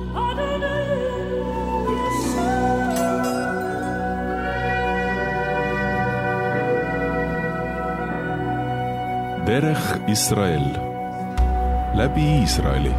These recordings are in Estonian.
דרך ישראל, läbi Iisraeli.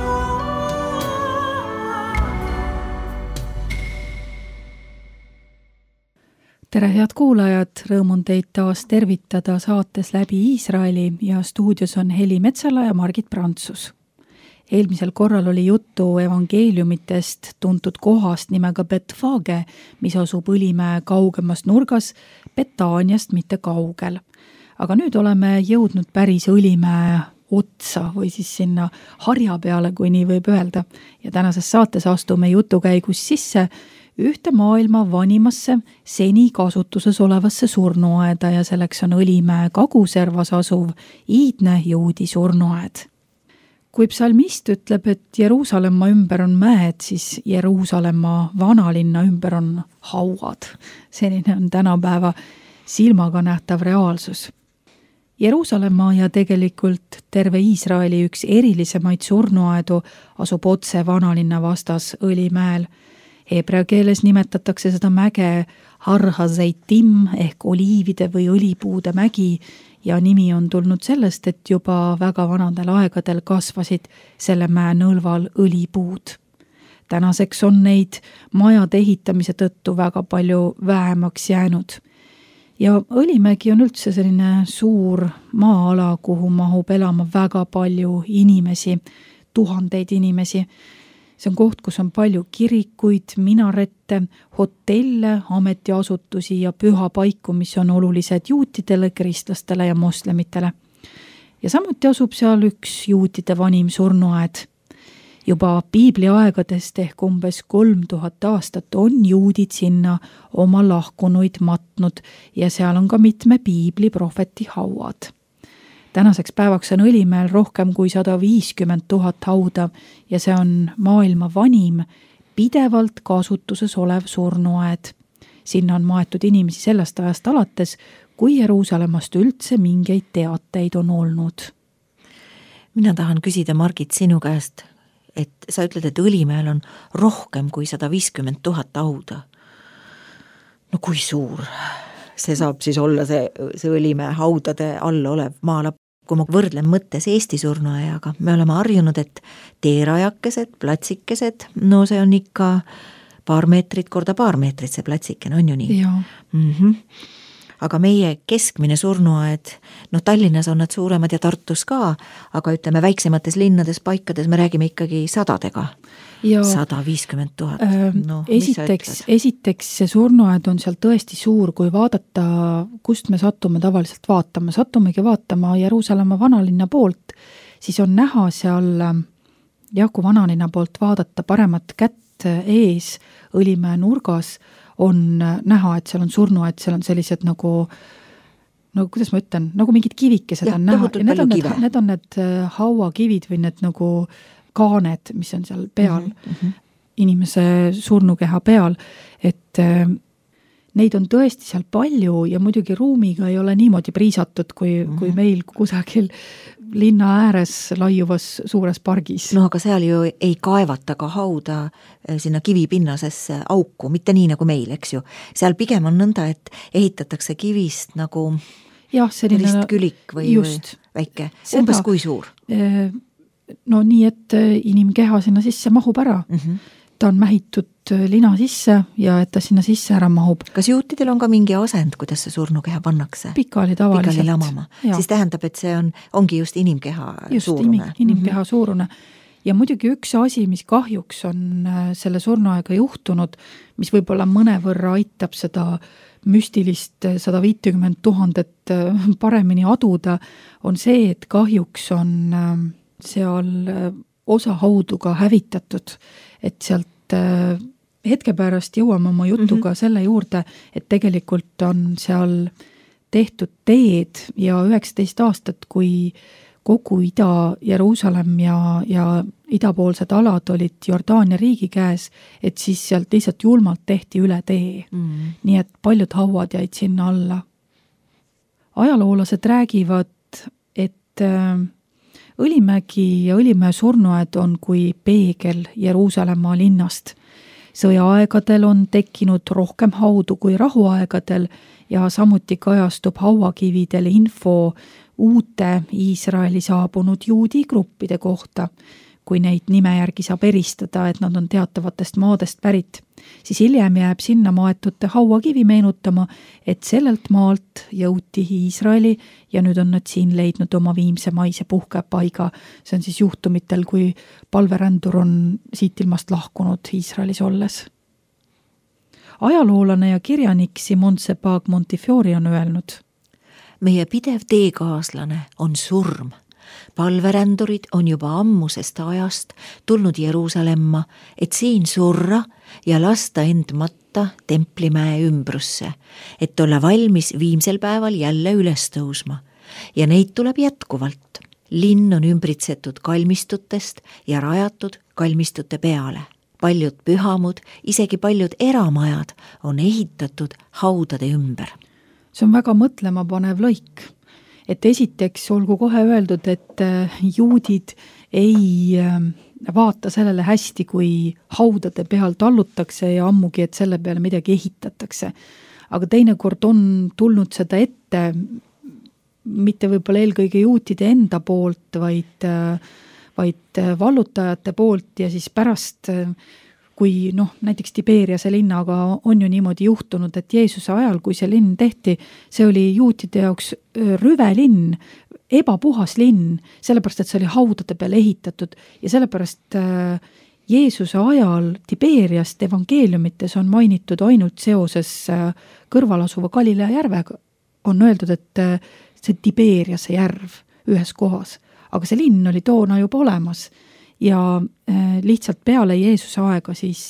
Tere head kuulajad, rõõm on teid taas tervitada saates Läbi Iisraeli ja stuudios on Heli Metsala ja Margit Prantsus. Eelmisel korral oli juttu evangeeliumitest tuntud kohast nimega Betfage, mis asub Õlimäe kaugemas nurgas, Betaaniast mitte kaugel. Aga nüüd oleme jõudnud päris Õlimäe otsa või siis sinna harja peale, kui nii võib öelda. Ja tänases saates astume jutukäigus sisse ühte maailma vanimasse seni kasutuses olevasse surnuaeda ja selleks on Õlimäe kaguservas asuv iidne juudi surnuaed. Kui psalmist ütleb, et Jeruusalemma ümber on mäed, siis Jeruusalemma vanalinna ümber on hauad. Selline on tänapäeva silmaga nähtav reaalsus. Jeruusalemma ja tegelikult terve Iisraeli üks erilisemaid surnuaedu asub otse vanalinna vastas Õlimäel. Hebrea keeles nimetatakse seda mäge Har HaZeitim ehk oliivide või õlipuude mägi ja nimi on tulnud sellest, et juba väga vanadel aegadel kasvasid selle mäe nõlval õlipuud. Tänaseks on neid majade ehitamise tõttu väga palju vähemaks jäänud. Ja Õlimägi on üldse selline suur maa-ala, kuhu mahub elama väga palju inimesi, tuhandeid inimesi. See on koht, kus on palju kirikuid, minarette, hotelle, ametiasutusi ja pühapaiku, mis on olulised juutidele, kristlastele ja moslemitele. Ja samuti asub seal üks juutide vanim surnuaed. Juba piibli aegadest ehk umbes 3000 aastat on juudid sinna oma lahkunuid matnud ja seal on ka mitme piibli prohveti hauad. Tänaseks päevaks on Õlimäel rohkem kui 150 000 hauda ja see on maailma vanim, pidevalt kasutuses olev surnuaed. Sinna on maetud inimesi sellest ajast alates, kui Jeruusalemmast üldse mingeid teateid on olnud. Mina tahan küsida, Margit, sinu käest, et sa ütled, et Õlimäel on rohkem kui 150 000 hauda. No kui suur see saab siis olla see Õlimäe haudade all olev maala? Kui ma võrdlen mõttes Eesti surnuajaga, me oleme harjunud, et teerajakesed, platsikesed, no see on ikka paar meetrit korda paar meetrit see platsikene, on ju nii? Jaa. Aga meie keskmine surnuaed, Tallinnas on nad suuremad ja Tartus ka, aga ütleme väiksemates linnades, paikades me räägime ikkagi sadadega. Ja 150 000. Esiteks see surnuaed on seal tõesti suur, kui vaadata, kust me sattume tavaliselt vaatama. Sattumegi vaatama Jeruusalemma vanalinna poolt, siis on näha seal, kui vanalinna poolt vaadata paremat kätt ees Õlimäe nurgas, on näha, et seal on surnuaed, seal on sellised kuidas ma ütlen, nagu mingid kivikesed on näha. Need on need hauakivid või need nagu kaaned, mis on seal peal, inimese surnukeha peal, et neid on tõesti seal palju ja muidugi ruumiga ei ole niimoodi priisatud, kui meil kusagil linna ääres laiuvas suures pargis. No aga seal ju ei kaevata ka hauda sinna kivipinnasesse auku, mitte nii nagu meil, eks ju. Seal pigem on nõnda, et ehitatakse kivist nagu ristkülik või väike. Umbes kui suur? No nii, et inimkeha sinna sisse mahub ära. Ta on mähitud lina sisse ja et ta sinna sisse ära mahub. Kas juutidel on ka mingi asend, kuidas see surnukeha pannakse? Pikali tavaliselt. Pikali lamama. Siis tähendab, et see ongi just inimkeha suurune. Just inimkeha suurune. Ja muidugi üks asi, mis kahjuks on selle surnuaega juhtunud, mis võib-olla mõnevõrra aitab seda müstilist 150 000 paremini aduda, on see, et kahjuks on seal osa haudu ka hävitatud, et sealt hetke pärast jõuame oma jutuga selle juurde, et tegelikult on seal tehtud teed ja 19 aastat, kui kogu Ida-Jeruusalemm ja idapoolsed alad olid Jordaania riigi käes, et siis sealt lihtsalt julmalt tehti üle tee. Nii et paljud hauad jäid sinna alla. Ajaloolased räägivad, et Õlimägi ja Õlimäe surnuaed on kui peegel Jeruusalemma linnast. Sõjaaegadel on tekkinud rohkem haudu kui rahuaegadel ja samuti kajastub hauakividel info uute Iisraeli saabunud juudi gruppide kohta. Kui neid nime järgi saab eristada, et nad on teatavatest maadest pärit, siis hiljem jääb sinna maetute hauakivi meenutama, et sellelt maalt jõuti Iisraeli ja nüüd on nad siin leidnud oma viimse maise puhkepaiga. See on siis juhtumitel, kui palverändur on siit ilmast lahkunud Iisraelis olles. Ajaloolane ja kirjanik Simon Sebag Montefiore on öelnud: meie pidev teekaaslane on surm. Palverändurid on juba ammusest ajast tulnud Jeruusalemma, et siin surra ja lasta end matta Templimäe ümbrusse, et olla valmis viimsel päeval jälle üles tõusma. Ja neid tuleb jätkuvalt. Linn on ümbritsetud kalmistutest ja rajatud kalmistute peale. Paljud pühamud, isegi paljud eramajad on ehitatud haudade ümber. See on väga mõtlema panev lõik. Et esiteks olgu kohe öeldud, et juudid ei vaata sellele hästi, kui haudade peal tallutakse ja ammugi, et selle peale midagi ehitatakse. Aga teinekord on tulnud seda ette mitte võib-olla eelkõige juutide enda poolt, vaid vallutajate poolt ja siis pärast, kui näiteks Tiberiase linnaga on ju niimoodi juhtunud, et Jeesuse ajal, kui see linn tehti, see oli juutide jaoks rüve linn, ebapuhas linn, sellepärast, et see oli haudade peale ehitatud ja sellepärast Jeesuse ajal Tiberiast evangeeliumites on mainitud ainult seoses kõrvalasuva Galilea järvega. On öeldud, et see Tiberiase järv ühes kohas, aga see linn oli toona juba olemas. Ja lihtsalt peale Jeesuse aega siis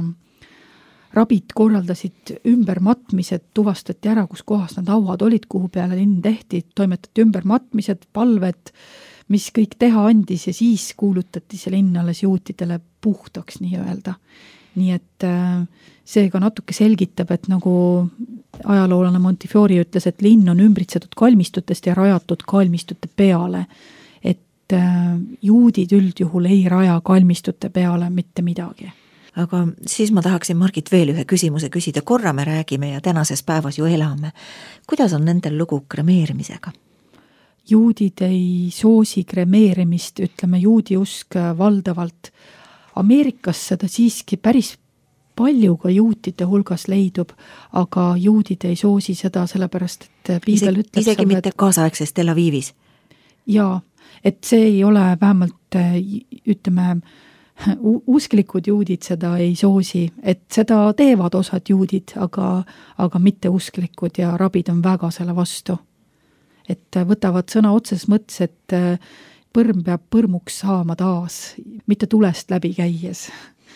rabid korraldasid ümbermatmised, tuvastati ära, kus kohas nad hauad olid, kuhu peale linn tehti, toimetati ümbermatmised, palved, mis kõik teha andis ja siis kuulutati see linn alles juutidele puhtaks nii-öelda. Nii et seega natuke selgitab, et nagu ajaloolane Montefiore ütles, et linn on ümbritsetud kalmistutest ja rajatud kalmistute peale. Juudid üldjuhul ei raja kalmistute peale mitte midagi. Aga siis ma tahaksin Margit veel ühe küsimuse küsida. Korra me räägime ja tänases päevas ju elame. Kuidas on nendel lugu kremeerimisega? Juudid ei soosi kremeerimist, ütleme juudi usk valdavalt. Ameerikas seda siiski päris palju ka juutide hulgas leidub, aga juudid ei soosi seda sellepärast, et piibel ütleb isegi mitte kaasaegses Tel Avivis? Jaa. Et see ei ole vähemalt, ütleme, usklikud juudid seda ei soosi, et seda teevad osad juudid, aga mitte usklikud ja rabid on väga selle vastu. Et võtavad sõna otses mõttes, et põrm peab põrmuks saama taas, mitte tulest läbi käies.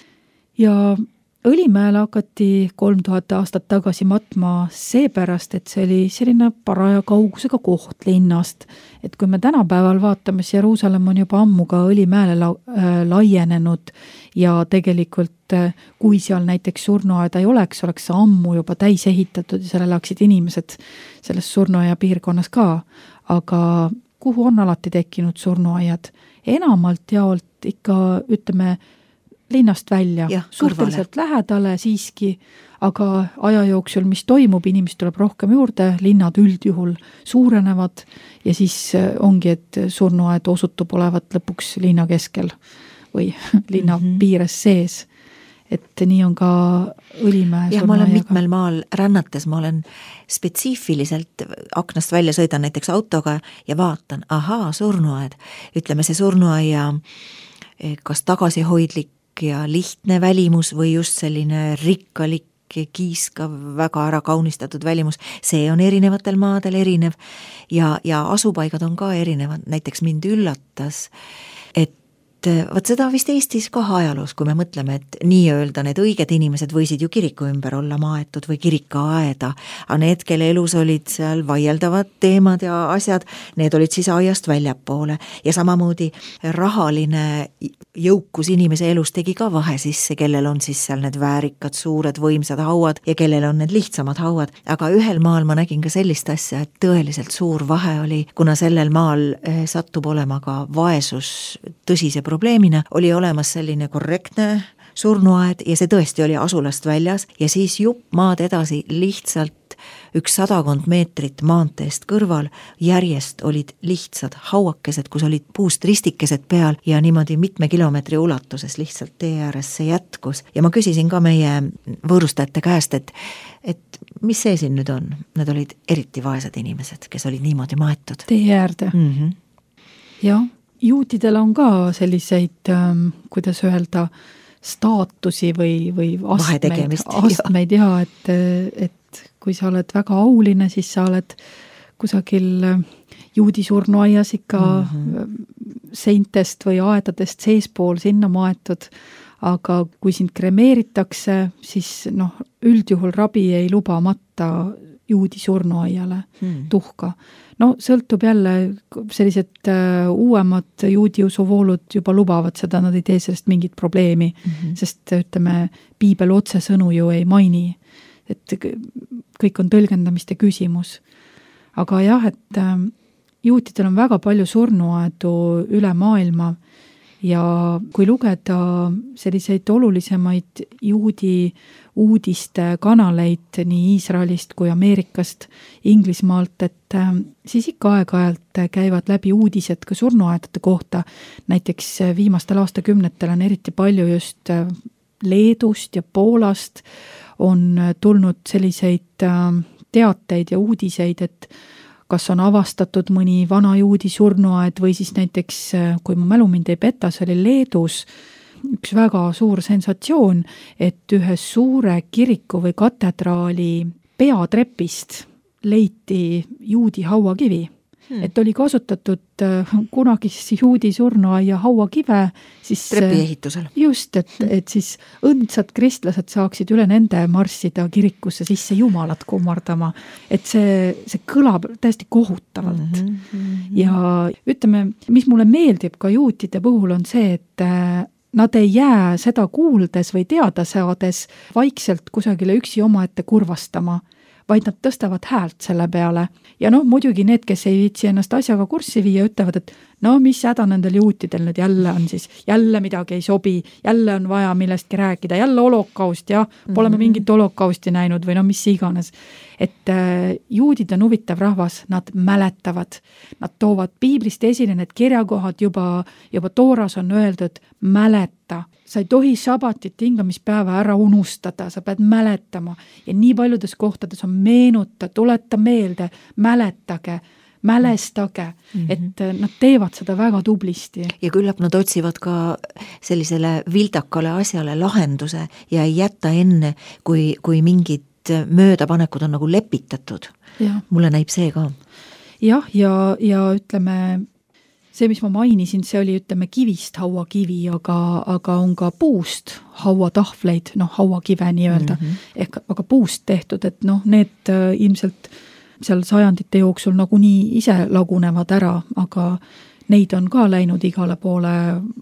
Ja Õlimäele hakati 3000 aastat tagasi matma seepärast, et see oli selline paraja kaugusega koht linnast. Et kui me tänapäeval vaatame, siis Jeruusalemm on juba ammu ka Õlimäele laienenud ja tegelikult kui seal näiteks surnuaeda ei oleks see ammu juba täis ehitatud ja selle läksid inimesed selles surnuaia piirkonnas ka. Aga kuhu on alati tekkinud surnuaiad? Enamalt jaolt ikka, ütleme, linnast välja, suhteliselt lähedale siiski, aga aja jooksul, mis toimub, inimesed tuleb rohkem juurde, linnad üldjuhul suurenevad ja siis ongi, et surnuaed osutub olevat lõpuks linna keskel või linna piires sees. Et nii on ka Õlimäe surnuaiaga. Ma olen mitmel maal rännates, ma olen spetsiifiliselt aknast välja sõidan näiteks autoga ja vaatan, surnuaed. Ütleme see surnuaia kas tagasihoidlik ja lihtne välimus või just selline rikkalik, kiiskav, väga ära kaunistatud välimus, see on erinevatel maadel erinev ja asupaigad on ka erinevad. Näiteks mind üllatas, et Võt seda vist Eestis ka ajaloos, kui me mõtleme, et nii-öelda need õiged inimesed võisid ju kiriku ümber olla maetud või kirikaaeda, aga need, kelle elus olid seal vaieldavad teemad ja asjad, need olid siis aiast väljapoole ja samamoodi rahaline jõukus inimese elus tegi ka vahe sisse, kellel on siis seal need väärikad, suured, võimsad hauad ja kellel on need lihtsamad hauad, aga ühel maal ma nägin ka sellist asja, et tõeliselt suur vahe oli, kuna sellel maal sattub olema ka vaesus tõsise probleemina, oli olemas selline korrektne surnuaed ja see tõesti oli asulast väljas ja siis jupp maad edasi lihtsalt 100 meetrit maanteest kõrval järjest olid lihtsad hauakesed, kus olid puust ristikesed peal ja niimoodi mitme kilomeetri ulatuses lihtsalt tee ääres see jätkus. Ja ma küsisin ka meie võõrustajate käest, et mis see siin nüüd on? Need olid eriti vaesed inimesed, kes olid niimoodi maetud. Tee äärde. Jah. Juutidel on ka selliseid, kuidas öelda, staatusi või astmeid ja, et kui sa oled väga auline, siis sa oled kusagil juudi surnuaias ikka seintest või aedadest seespool sinna maetud, aga kui sind kremeeritakse, siis üldjuhul rabi ei lubamata juudi surnuaiale tuhka. No sõltub jälle, sellised uuemad juudi usuvoolud juba lubavad seda, nad ei tee sellest mingit probleemi, sest ütleme, piibel otsesõnu ju ei maini, et kõik on tõlgendamiste küsimus. Aga jah, et juutidel on väga palju surnuaedu üle maailma ja kui lugeda selliseid olulisemaid juudi uudiste kanaleid nii Iisraelist kui Ameerikast, Inglismaalt, et siis ikka aeg-ajalt käivad läbi uudised ka surnuaedade kohta. Näiteks viimastel aastakümnetel on eriti palju just Leedust ja Poolast on tulnud selliseid teateid ja uudiseid, et kas on avastatud mõni vana juudi surnuaed või siis näiteks, kui mu mälu mind ei peta, see oli Leedus üks väga suur sensatsioon, et ühe suure kiriku või katedraali peatrepist leiti juudi hauakivi. Et oli kasutatud kunagisi juudi surnuaia hauakive. Trepiehitusel. Just, et siis õndsad kristlased saaksid üle nende marssida kirikusse sisse jumalat kummardama. Et see kõlab täiesti kohutavalt. Ja ütleme, mis mulle meeldib ka juutide puhul on see, et nad ei jää seda kuuldes või teada saades vaikselt kusagile üksi omaette kurvastama, vaid nad tõstavad häält selle peale. Ja muidugi need, kes ei viitsi ennast asjaga kurssi viia, ütlevad, et mis häda nendel juutidel nüüd jälle on siis, jälle midagi ei sobi, jälle on vaja millestki rääkida, jälle holokaust, jah, pole me mingit holokausti näinud või mis iganes. Et juudid on huvitav rahvas, nad mäletavad, nad toovad piiblist esile need kirjakohad, juba Tooras on öeldud, mäleta. Sa ei tohi sabatit hingamispäeva ära unustada, sa pead mäletama ja nii paljudes kohtades on meenuta, tuleta meelde, mälestage, et nad teevad seda väga tublisti. Ja küllap nad otsivad ka sellisele vildakale asjale lahenduse ja ei jätta enne, kui mingid möödapanekud on nagu lepitatud. Ja. Mulle näib see ka. Jah, ja ütleme, see, mis ma mainisin, see oli, ütleme, kivist hauakivi, aga on ka puust hauatahvleid, hauakive nii öelda, ehk aga puust tehtud, et need ilmselt seal sajandite jooksul nagunii ise lagunevad ära, aga neid on ka läinud igale poole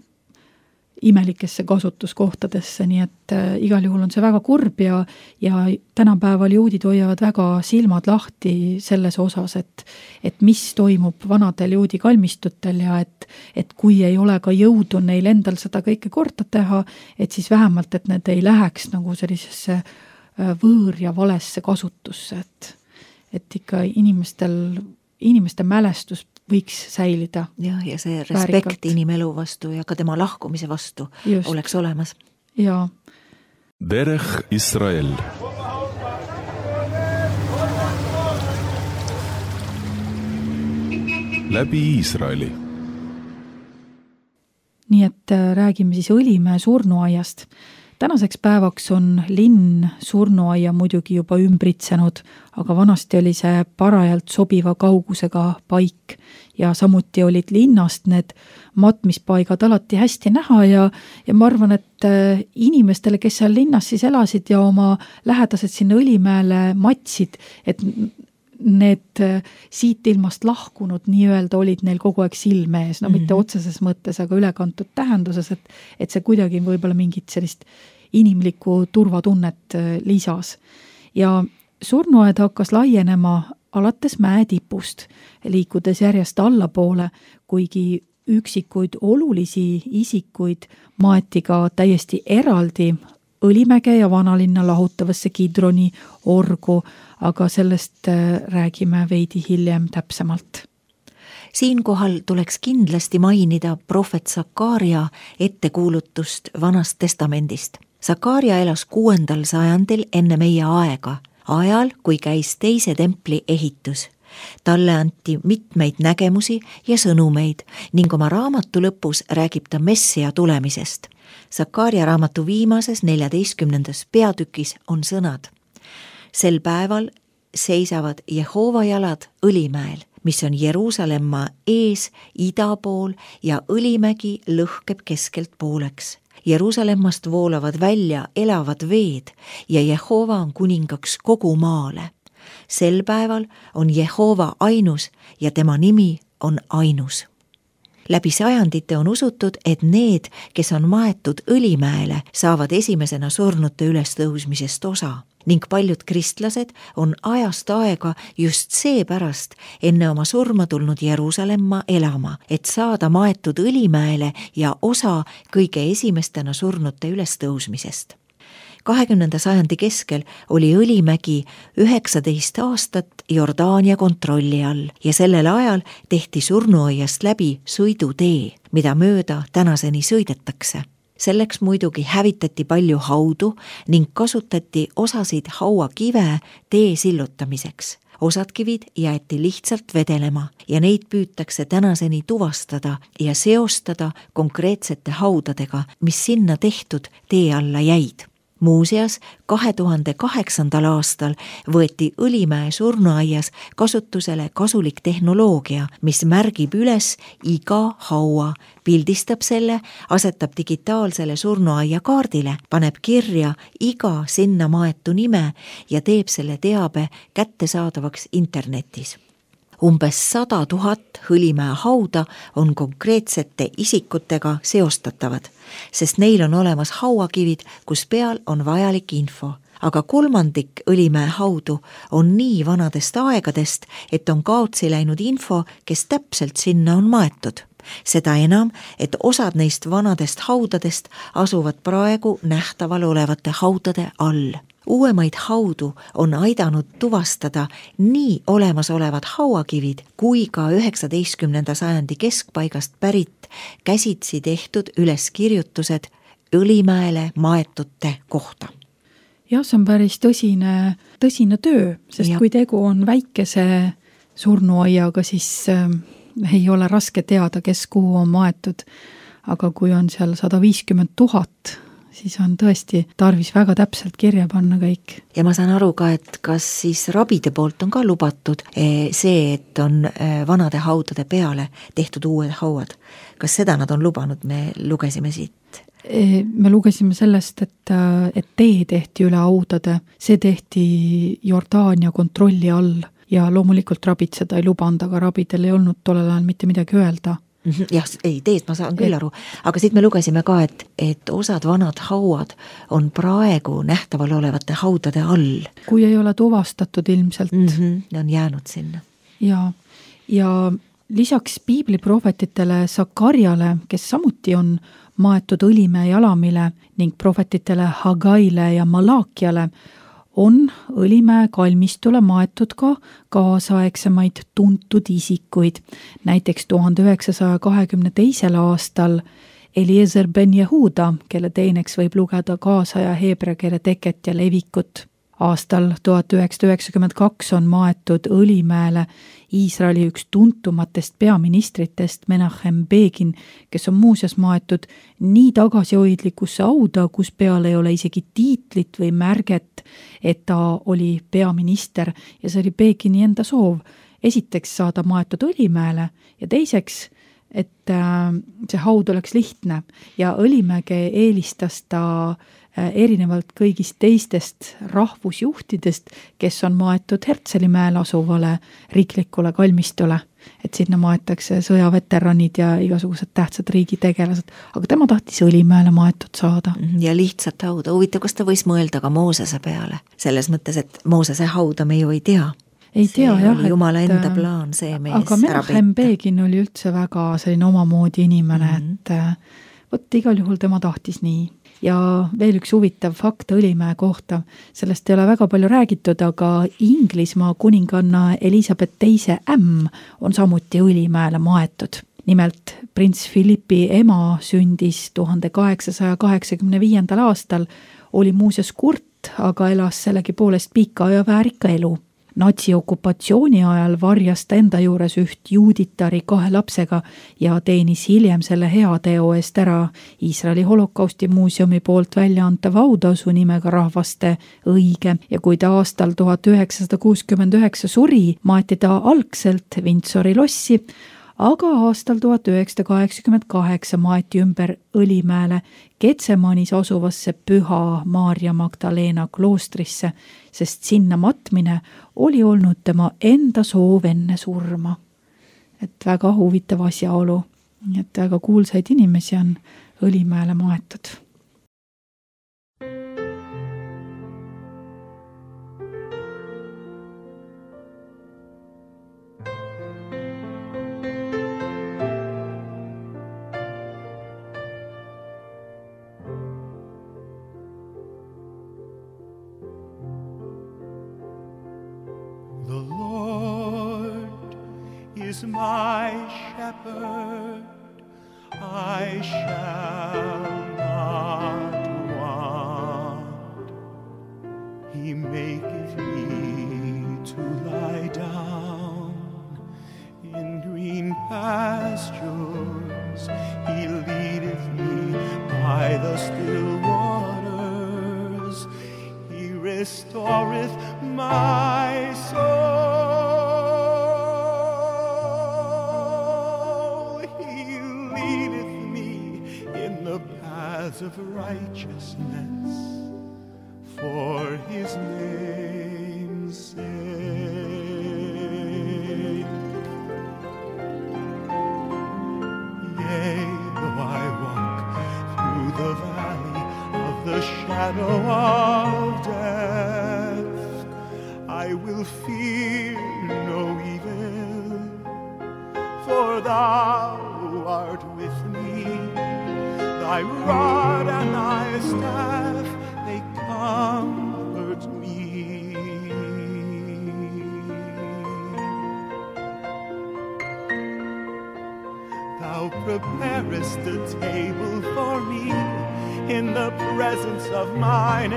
imelikesse kasutuskohtadesse, nii et igal juhul on see väga kurb ja tänapäeval juudid hoiavad väga silmad lahti selles osas, et mis toimub vanadel juudi kalmistutel ja et kui ei ole ka jõudu neil endal seda kõike korda teha, et siis vähemalt, et need ei läheks nagu sellisesse võõr ja valesse kasutusse, et ikka inimeste mälestus võiks säilida. Ja see respekt inimelu vastu ja ka tema lahkumise vastu oleks olemas. Ja. Derech Israel. Läbi Iisraeli. Nii et räägime siis Õlimäe surnuaiast. Tänaseks päevaks on linn surnuaia muidugi juba ümbritsenud, aga vanasti oli see parajalt sobiva kaugusega paik ja samuti olid linnast need matmispaigad alati hästi näha ja ma arvan, et inimestele, kes seal linnas siis elasid ja oma lähedased sinna Õlimäele matsid, et need siit ilmast lahkunud nii-öelda olid neil kogu aeg silme ees, no mitte otseses mõttes, aga ülekantud tähenduses, et see kuidagi võib-olla mingit sellist inimlikku turvatunnet lisas. Ja surnuaed hakkas laienema alates mäetipust, liikudes järjest allapoole, kuigi üksikuid olulisi isikuid maeti ka täiesti eraldi Õlimäge ja vanalinna lahutavasse Kidroni orgu, aga sellest räägime veidi hiljem täpsemalt. Siinkohal tuleks kindlasti mainida prohvet Sakaaria ettekuulutust Vanast testamendist. Sakaaria elas 6. sajandil enne meie aega, ajal, kui käis teise templi ehitus. Talle anti mitmeid nägemusi ja sõnumeid ning oma raamatu lõpus räägib ta Messia tulemisest. Sakaaria raamatu viimases 14. peatükis on sõnad. Sel päeval seisavad Jehova jalad Õlimäel, mis on Jeruusalemma ees ida pool ja Õlimägi lõhkeb keskelt pooleks. Jeruusalemmast voolavad välja elavad veed ja Jehova on kuningaks kogu maale. Sel päeval on Jehova ainus ja tema nimi on ainus. Läbi sajandite on usutud, et need, kes on maetud Õlimäele, saavad esimesena surnute ülestõusmisest osa ning paljud kristlased on ajast aega just seepärast enne oma surma tulnud Jeruusalemma elama, et saada maetud Õlimäele ja osa kõige esimestena surnute ülestõusmisest. 20. sajandi keskel oli Õlimägi 19 aastat Jordaania kontrolli all ja sellel ajal tehti surnuaiast läbi sõidutee, mida mööda tänaseni sõidetakse. Selleks muidugi hävitati palju haudu ning kasutati osasid hauakive tee sillutamiseks. Osad kivid jäeti lihtsalt vedelema ja neid püütakse tänaseni tuvastada ja seostada konkreetsete haudadega, mis sinna tehtud tee alla jäid. Muuseas, 2008. aastal võeti Õlimäe surnuaias kasutusele kasulik tehnoloogia, mis märgib üles iga haua, pildistab selle, asetab digitaalsele surnuaia kaardile, paneb kirja iga sinna maetu nime ja teeb selle teabe kättesaadavaks internetis. Umbes 100 000 Õlimäe hauda on konkreetsete isikutega seostatavad, sest neil on olemas hauakivid, kus peal on vajalik info. Aga 1/3 Õlimäe haudu on nii vanadest aegadest, et on kaotsi läinud info, kes täpselt sinna on maetud. Seda enam, et osad neist vanadest haudadest asuvad praegu nähtaval olevate haudade all. Uuemaid haudu on aidanud tuvastada nii olemasolevad hauakivid kui ka 19. sajandi keskpaigast pärit käsitsi tehtud üleskirjutused Õlimäele maetute kohta. Jah, see on päris tõsine töö, sest kui tegu on väikese surnuaiaga, siis ei ole raske teada, kes kuhu on maetud. Aga kui on seal 150 000, siis on tõesti tarvis väga täpselt kirja panna kõik. Ja ma saan aru ka, et kas siis rabide poolt on ka lubatud see, et on vanade haudade peale tehtud uued hauad. Kas seda nad on lubanud, me lugesime siit? Me lugesime sellest, et tee tehti üle haudade, see tehti Jordaania kontrolli all ja loomulikult rabid seda ei lubanud, aga rabidel ei olnud tollel ajal mitte midagi öelda. Jah, ei, teest ma saan küll aru, aga siit me lugesime ka, et osad vanad hauad on praegu nähtaval olevate haudade all. Kui ei ole tuvastatud ilmselt. On jäänud sinna. Ja lisaks piibliprohvetitele Sakarjale, kes samuti on maetud Õlimäe jalamile ning prohvetitele Hagaile ja Malakiale, on Õlimäe kalmistule maetud ka kaasaegsemaid tuntud isikuid. Näiteks 1922. aastal Eliezer ben Jehuda, kelle teeneks võib lugeda kaasaja heebrea keele teket ja levikut. Aastal 1992 on maetud Õlimäele Iisraeli üks tuntumatest peaministritest, Menachem Begin, kes on muuseas maetud nii tagasihoidlikusse hauda, kus peal ei ole isegi tiitlit või märget, et ta oli peaminister ja see oli Begini enda soov. Esiteks saada maetud Õlimäele ja teiseks, et see haud oleks lihtne ja Õlimäge eelistas ta erinevalt kõigist teistest rahvusjuhtidest, kes on maetud Herzelimäel asuvale riiklikule kalmistule, et sinna maetakse sõjaveteranid ja igasugused tähtsad riigitegelased, aga tema tahtis Õlimäele maetud saada. Ja lihtsalt hauda. Huvitav, kas ta võis mõelda ka Moosese peale? Selles mõttes, et Moosese hauda me ju ei tea. Ei tea, see jah, oli Jumala enda plaan, see mees aga Menachem Begin oli üldse väga selline omamoodi inimene, et võt igal juhul tema tahtis nii. Ja veel üks huvitav fakt Õlimäe kohta, sellest ei ole väga palju räägitud, aga Inglismaa kuninganna Elisabeth II on samuti Õlimäele maetud. Nimelt prints Philippi ema sündis 1885. aastal, oli muuseas kurt, aga elas sellegi poolest pika ja väärika elu. Natsi okupatsiooni ajal varjas ta enda juures üht juuditari 2 lapsega ja teenis hiljem selle heateo eest ära Iisraeli holokausti muuseumi poolt välja antava autasu nimega Rahvaste õige ja kui ta aastal 1969 suri, maeti ta algselt Windsori lossi, aga aastal 1988 maeti ümber Õlimäele Getsemanis asuvasse Püha Maarja Magdalena kloostrisse, sest sinna matmine oli olnud tema enda soov enne surma. Et väga huvitav asjaolu, et väga kuulsaid inimesi on Õlimäele maetud. Is my shepherd, I shall not want. He maketh me to lie down in green pastures. He leadeth me by the still waters. He restoreth my soul. Of righteousness for his name's sake. Yea, though I walk through the valley of the shadow of death, I will fear no evil, for thou art with me. Thy rod and thy staff, they comfort me. Thou preparest a table for me in the presence of mine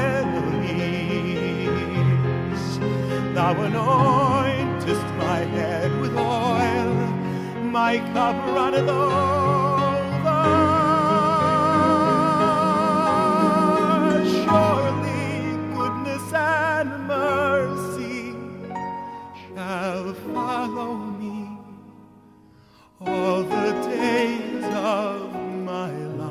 enemies. Thou anointest my head with oil, my cup runneth over. Follow me all the days of my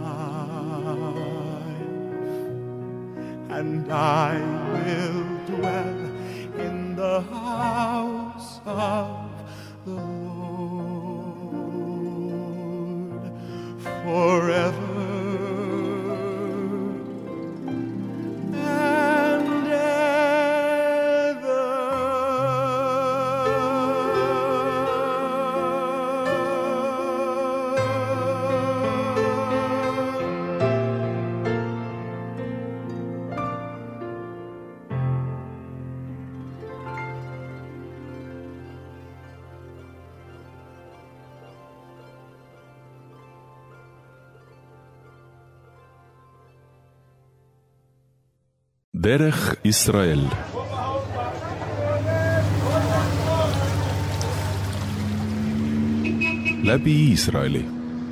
life, and I will dwell in the house of the Lord forever. דרך ישראל. läbi Iisraeli.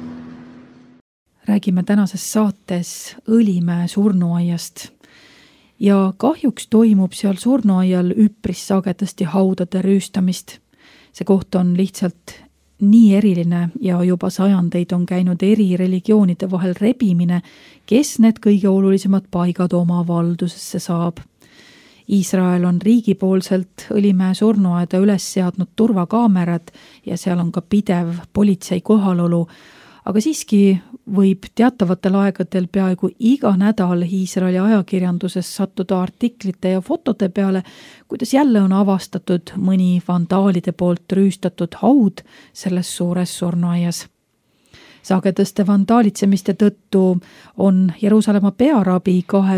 Räägime tänases saates Õlimäe surnuaiast. Ja kahjuks toimub seal surnuaial üpris sagedasti haudade rüüstamist. See koht on lihtsalt nii eriline ja juba sajandeid on käinud eri religioonide vahel rebimine, kes need kõige olulisemad paigad oma valdusesse saab. Iisrael on riigipoolselt Õlimäe surnuaeda üles seadnud turvakaamerad ja seal on ka pidev politsei kohalolu, aga siiski võib teatavatel aegadel peaaegu iga nädal Iisraeli ajakirjanduses sattuda artiklite ja fotode peale, kuidas jälle on avastatud mõni vandaalide poolt rüüstatud haud selles suures surnuaias. Sagedaste vandaalitsemiste tõttu on Jeruusalemma pearabi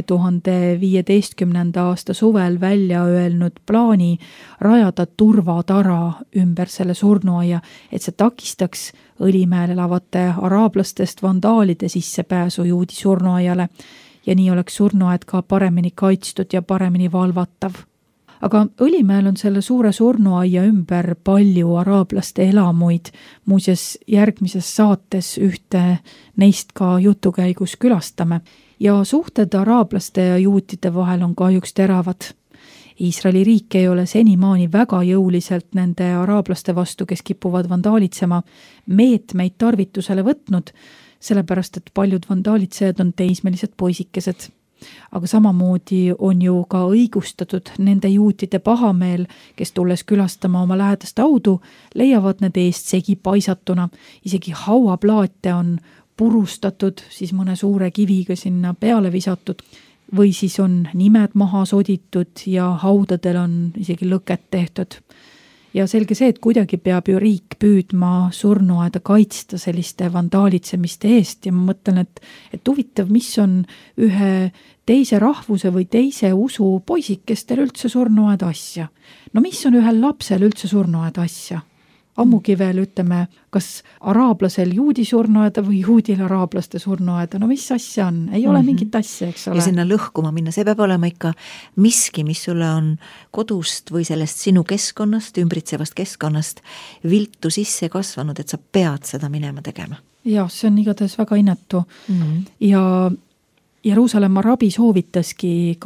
2015. aasta suvel välja öelnud plaani rajada turvatara ümber selle surnuaia, et see takistaks Õlimäel elavate araablastest vandaalide sissepääsu juudi surnuaiale ja nii oleks surnuaed ka paremini kaitstud ja paremini valvatav. Aga Õlimäel on selle suure surnuaia ümber palju araablaste elamuid, muuseas järgmises saates ühte neist ka jutukäigus külastame ja suhted araablaste ja juutide vahel on kahjuks teravad. Iisraeli riik ei ole senimaani väga jõuliselt nende araablaste vastu, kes kipuvad vandaalitsema, meetmeid tarvitusele võtnud, sellepärast et paljud vandaalitsejad on teismelised poisikesed. Aga samamoodi on ju ka õigustatud nende juutide pahameel, kes tulles külastama oma lähedast haudu, leiavad need eest segi paisatuna. Isegi hauaplaate on purustatud, siis mõne suure kiviga sinna peale visatud või siis on nimed maha soditud ja haudadel on isegi lõket tehtud. Ja selge see, et kuidagi peab ju riik püüdma surnuaeda kaitsta selliste vandaalitsemiste eest ja ma mõtlen, et huvitav, mis on ühe teise rahvuse või teise usu poisikestel üldse surnuaeda asja. No mis on ühel lapsel üldse surnuaeda asja? Ammugi veel ütleme, kas araablasel juudi surnuaeda või juudil araablaste surnuaeda, no mis asja on? Ei ole mingit asja, eks ole. Ja sinna lõhkuma minna, see peab olema ikka miski, mis sulle on kodust või sellest sinu keskkonnast, ümbritsevast keskkonnast viltu sisse kasvanud, et sa pead seda minema tegema. Ja, see on igatahes väga inetu. Ja Jeruusalemma rabi soovitaski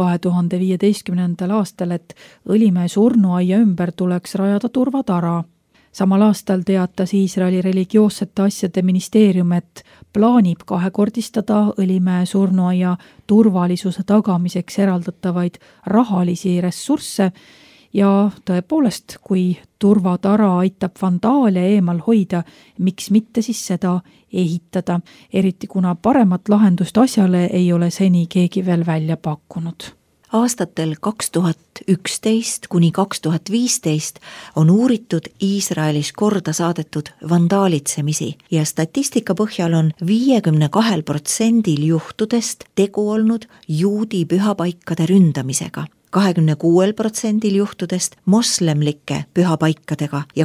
2015. aastal, et Õlimäe surnuaia ümber tuleks rajada turvatara. Samal aastal teatas Iisraeli religioossete asjade ministeerium, et plaanib kahekordistada Õlimäe surnuaia turvalisuse tagamiseks eraldatavaid rahalisi ressursse ja tõepoolest, kui turvatara aitab vandaale eemal hoida, miks mitte siis seda ehitada, eriti kuna paremat lahendust asjale ei ole seni keegi veel välja pakkunud. Aastatel 2011 kuni 2015 on uuritud Iisraelis korda saadetud vandaalitsemisi ja statistika põhjal on 52% juhtudest tegu olnud juudi pühapaikade ründamisega, 26% juhtudest moslemlike pühapaikadega ja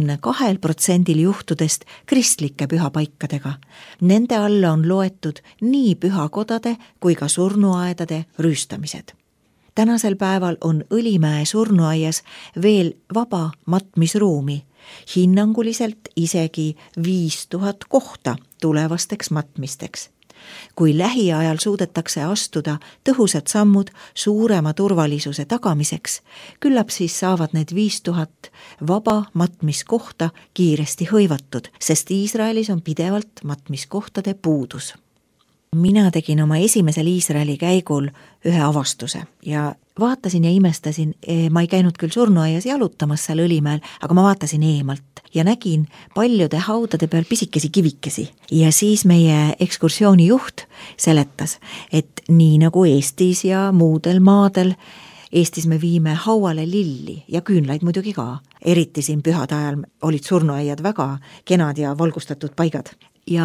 22% juhtudest kristlike pühapaikadega. Nende alla on loetud nii pühakodade kui ka surnuaedade rüüstamised. Tänasel päeval on Õlimäe surnuaias veel vaba matmisruumi, hinnanguliselt isegi 5000 kohta tulevasteks matmisteks. Kui lähiajal suudetakse astuda tõhusad sammud suurema turvalisuse tagamiseks, küllap siis saavad need 5000 vaba matmiskohta kiiresti hõivatud, sest Iisraelis on pidevalt matmiskohtade puudus. Mina tegin oma esimesel Iisraeli käigul ühe avastuse ja vaatasin ja imestasin, ma ei käinud küll surnuaias jalutamas seal Õlimäel, aga ma vaatasin eemalt ja nägin paljude haudade peal pisikesi kivikesi. Ja siis meie ekskursiooni juht seletas, et nii nagu Eestis ja muudel maadel, Eestis me viime hauale lilli ja küünlaid muidugi ka. Eriti siin pühade ajal olid surnuaiad väga kenad ja valgustatud paigad. Ja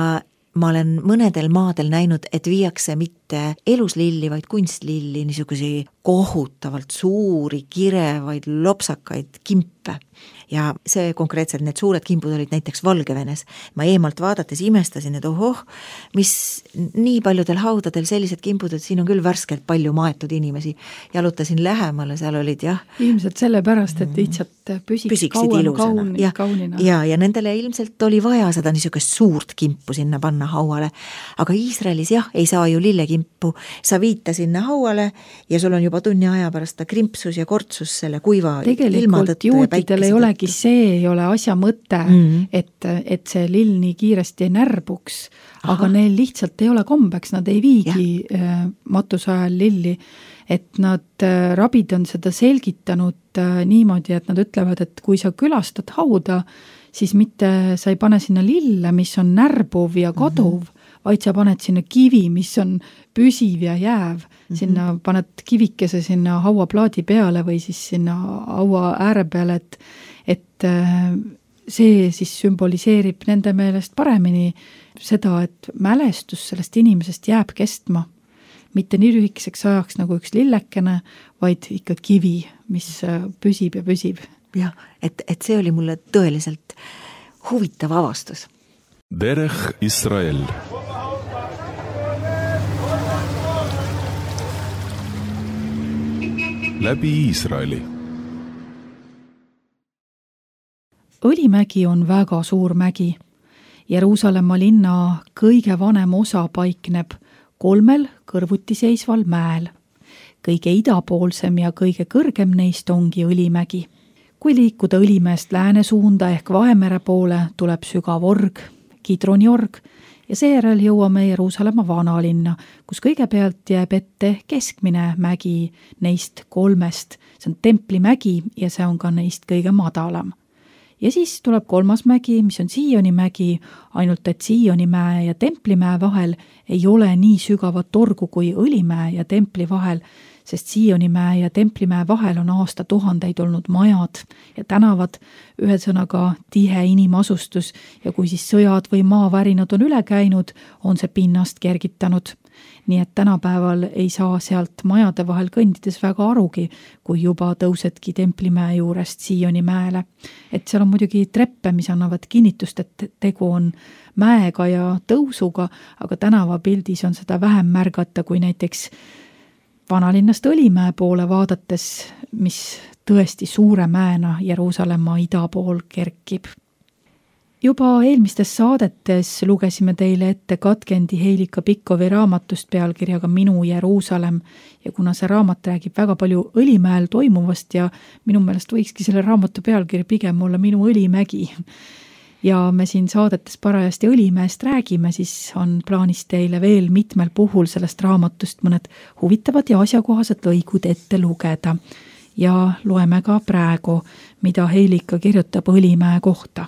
ma olen mõnedel maadel näinud, et viiakse mitte eluslilli, vaid kunstlilli, niisugusi kohutavalt suuri, kirevaid, lopsakaid kimpe. Ja see konkreetselt, need suured kimbud olid näiteks Valgevenes. Ma eemalt vaadates imestasin, et mis nii paljudel haudadel sellised kimbud, et siin on küll värskelt palju maetud inimesi. Jalutasin lähemale, seal olid ilmselt sellepärast, et lihtsalt püsiks kauem kaunina. Ja nendele ilmselt oli vaja seda niisugust suurt kimpu sinna panna hauale. Aga Iisraelis ei saa ju lillekimpu. Sa viita sinna hauale ja sul on juba tunni aja pärast ta krimpsus ja kortsus selle kuiva ilma tõttu ja päikese ei olegi see ei ole asja mõte, et see lill nii kiiresti ei närbuks, aga neil lihtsalt ei ole kombeks, nad ei viigi matuse ajal lilli, et nad rabid on seda selgitanud niimoodi, et nad ütlevad, et kui sa külastad hauda, siis mitte sa ei pane sinna lille, mis on närbuv ja kaduv, vaid sa paned sinna kivi, mis on püsiv ja jääv. Sinna paned kivikese sinna hauaplaadi peale või siis sinna haua ääre peale, et see siis sümboliseerib nende meelest paremini seda, et mälestus sellest inimesest jääb kestma. Mitte nii lühikeseks ajaks nagu üks lillekene, vaid ikka kivi, mis püsib ja püsib. Jah, et see oli mulle tõeliselt huvitav avastus. Derech Israel. Läbi Iisraeli. Õlimägi on väga suur mägi. Jeruusalemma linna kõige vanem osa paikneb 3 kõrvuti seisval mäel. Kõige idapoolsem ja kõige kõrgem neist ongi Õlimägi. Kui liikuda Õlimäest lääne suunda ehk Vahemere poole, tuleb sügav org, Kidroni org, ja seejärel jõuame Jeruusalemma vanalinna, kus kõigepealt jääb ette keskmine mägi neist 3. See on Templimägi ja see on ka neist kõige madalam. Ja siis tuleb 3. mägi, mis on Sioni mägi, ainult et Sioni mäe ja Templimäe vahel ei ole nii sügavat orgu kui Õlimäe ja Templi vahel, sest Sionimäe ja Templimäe vahel on aastatuhandeid olnud majad ja tänavad, ühesõnaga tihe inimasustus ja kui siis sõjad või maavärinad on üle käinud, on see pinnast kergitanud. Nii et tänapäeval ei saa sealt majade vahel kõndides väga arugi, kui juba tõusedki Templimäe juurest Sionimäele. Et seal on muidugi treppe, mis annavad kinnitust, et tegu on mäega ja tõusuga, aga tänavapildis on seda vähem märgata kui näiteks vanalinnast Õlimäe poole vaadates, mis tõesti suure mäena Jeruusalemma ida pool kerkib. Juba eelmistes saadetes lugesime teile ette katkendi Heilika Pikkovi raamatust pealkirjaga Minu Jeruusalemm ja kuna see raamat räägib väga palju Õlimäel toimuvast ja minu meelest võikski selle raamatu pealkiri pigem olla Minu Õlimägi. Ja me siin saadetes parajasti Õlimäest räägime, siis on plaanis teile veel mitmel puhul sellest raamatust mõned huvitavad ja asjakohased lõigud ette lugeda. Ja loeme ka praegu, mida Heilika kirjutab Õlimäe kohta.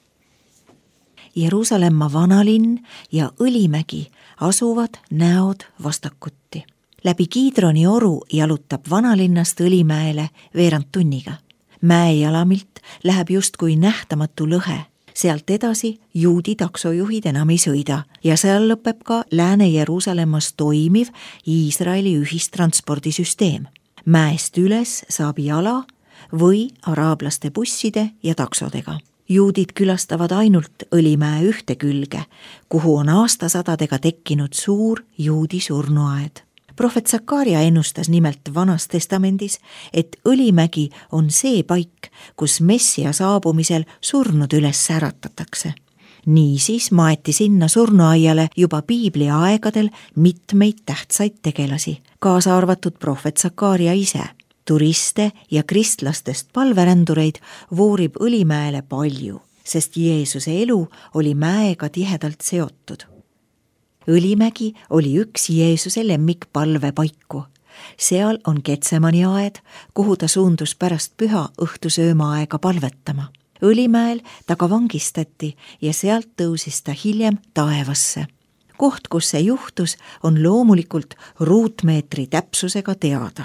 Jeruusalemma vanalinn ja Õlimägi asuvad näod vastakuti. Läbi Kidroni oru jalutab vanalinnast Õlimäele veerand tunniga. Mäejalamilt läheb justkui nähtamatu lõhe. Sealt edasi juudi taksojuhid enam ei sõida ja seal lõpeb ka Lääne-Jeruusalemmas toimiv Iisraeli ühistranspordisüsteem. Mäest üles saab jala või araablaste busside ja taksodega. Juudid külastavad ainult Õlimäe ühte külge, kuhu on aastasadadega tekkinud suur juudi surnuaed. Prohvet Sakaaria ennustas nimelt Vanas Testamendis, et Õlimägi on see paik, kus Messia saabumisel surnud üles äratatakse. Niisiis maeti sinna surnuaiale juba piibli aegadel mitmeid tähtsaid tegelasi, kaasa arvatud prohvet Sakaaria ise. Turiste ja kristlastest palverändureid voorib Õlimäele palju, sest Jeesuse elu oli mäega tihedalt seotud. Õlimägi oli üks Jeesuse lemmikpalvepaiku. Seal on Getsemani aed, kuhu ta suundus pärast püha õhtusöömaaega palvetama. Õlimäel ta ka vangistati ja sealt tõusis ta hiljem taevasse. Koht, kus see juhtus, on loomulikult ruutmeetri täpsusega teada.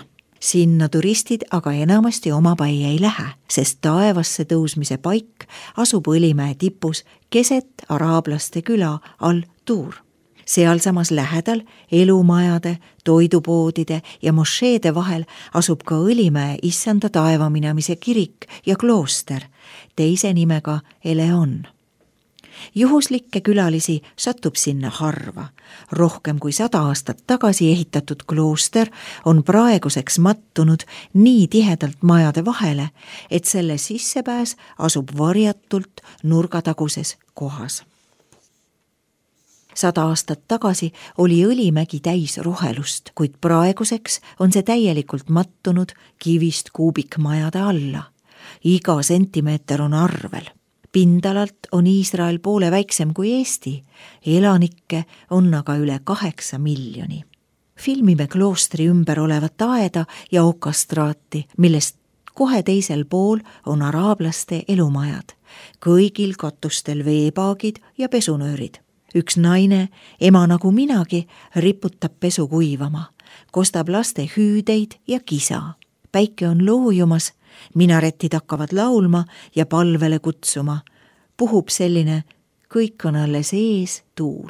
Sinna turistid aga enamasti omapäi ei lähe, sest taevasse tõusmise paik asub Õlimäe tipus keset araablaste küla Al-Tuur. Sealsamas lähedal elumajade, toidupoodide ja mošeede vahel asub ka Õlimäe issanda taevaminemise kirik ja klooster, teise nimega Eleon. Juhuslikke külalisi satub sinna harva. Rohkem kui 100 aastat tagasi ehitatud klooster on praeguseks mattunud nii tihedalt majade vahele, et selle sissepääs asub varjatult nurgataguses kohas. 100 aastat tagasi oli Õlimägi täis rohelust, kuid praeguseks on see täielikult mattunud kivist kuubikmajade alla. Iga sentimeeter on arvel. Pindalalt on Iisrael poole väiksem kui Eesti, elanikke on aga üle 8 miljoni. Filmime kloostri ümber olevat aeda ja okastraati, millest kohe teisel pool on araablaste elumajad, kõigil katustel veepaagid ja pesunöörid. Üks naine, ema nagu minagi, riputab pesu kuivama, kostab laste hüüdeid ja kisa. Päike on loojumas, minaretid hakkavad laulma ja palvele kutsuma. Puhub selline kõik on alles ees tuul.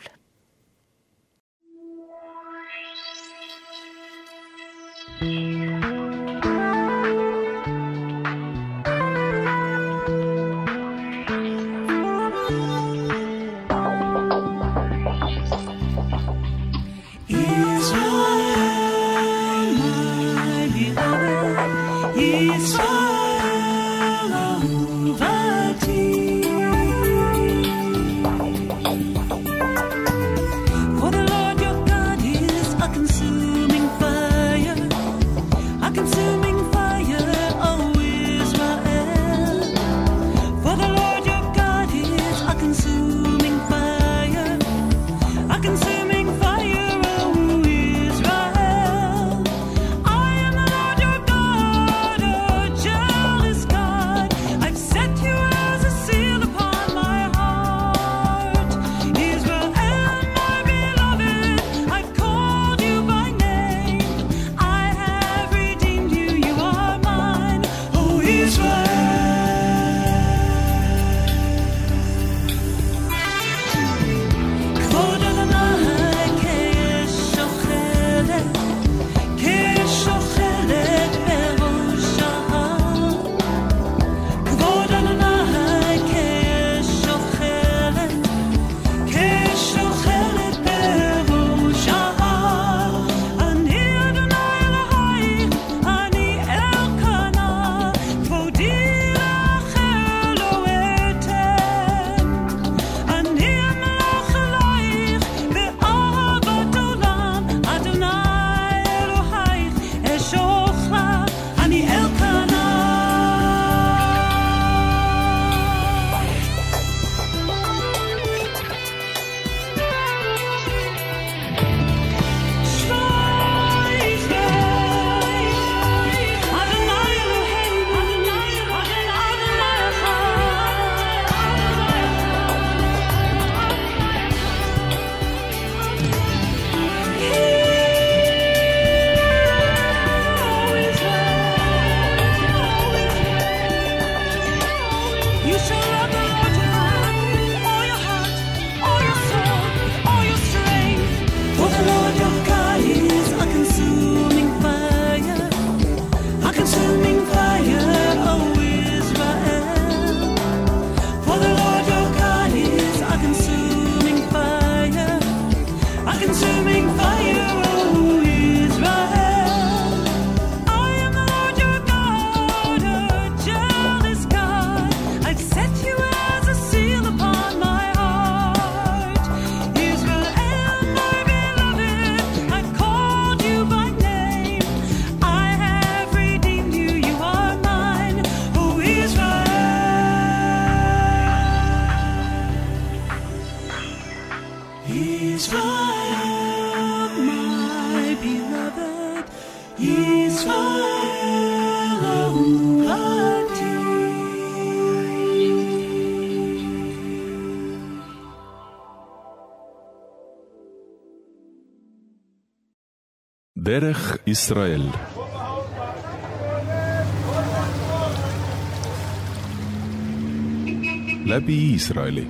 דרך ישראל. läbi Iisraeli.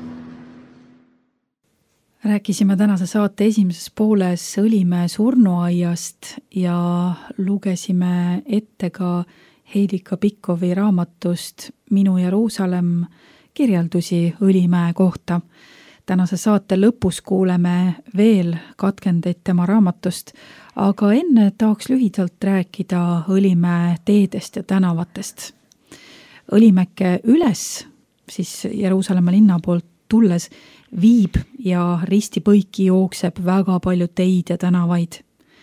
Rääkisime tänase saate esimeses pooles Õlimäe surnuaiast ja lugesime ette ka Heidika Pikkovi raamatust Minu Jeruusalemm kirjeldusi Õlimäe kohta. Tänase saate lõpus kuuleme veel katkendeid tema raamatust, aga enne tahaks lühidalt rääkida Õlimäe teedest ja tänavatest. Õlimäkke üles, siis Jeruusalemma linna poolt tulles, viib ja ristipõiki jookseb väga palju teid ja tänavaid.